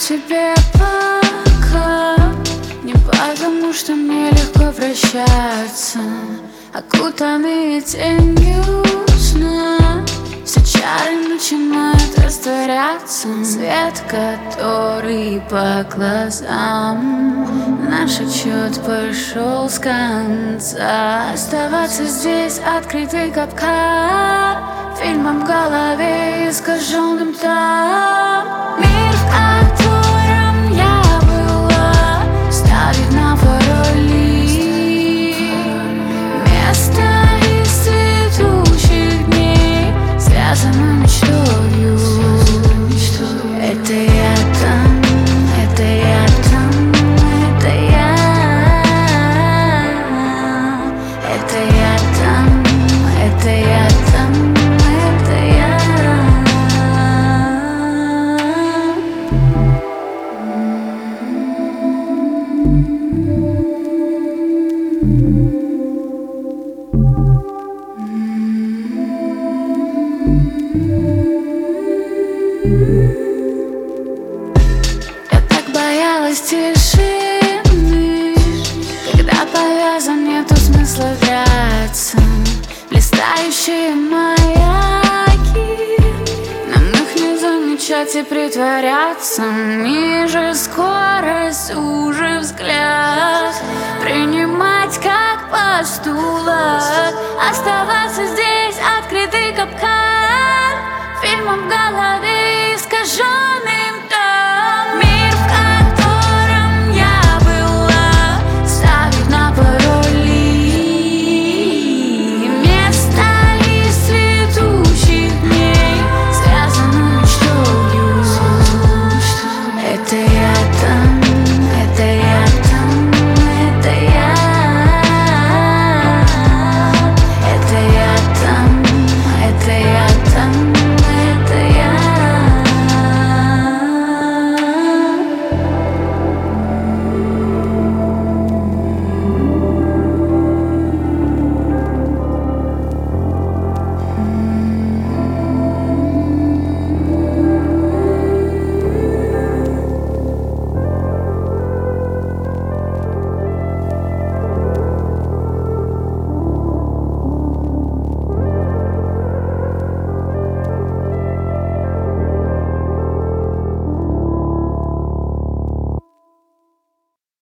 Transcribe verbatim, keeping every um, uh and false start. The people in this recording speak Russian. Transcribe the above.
тебе пока, не потому что мне легко прощаться. Окутанные тенью сна, все чары начинают растворяться. Свет, который по глазам, наш отчет пошел с конца. Оставаться здесь открытый капкан, фильмом в голове искаженным там. Мир, в котором я была, ставит на пароли. Место из цветущих дней связано мечтою. Это я там, это я там, это я. Это я там, это я там, это я. Я так боялась тишины, когда повязан, нету смысла драться. Блистающие маяки, нам их не замечать и притворяться. Ниже скорость, уже взгляд, принимать как постулат. Оставаться здесь открытый капкан, фильмом в голове искажен.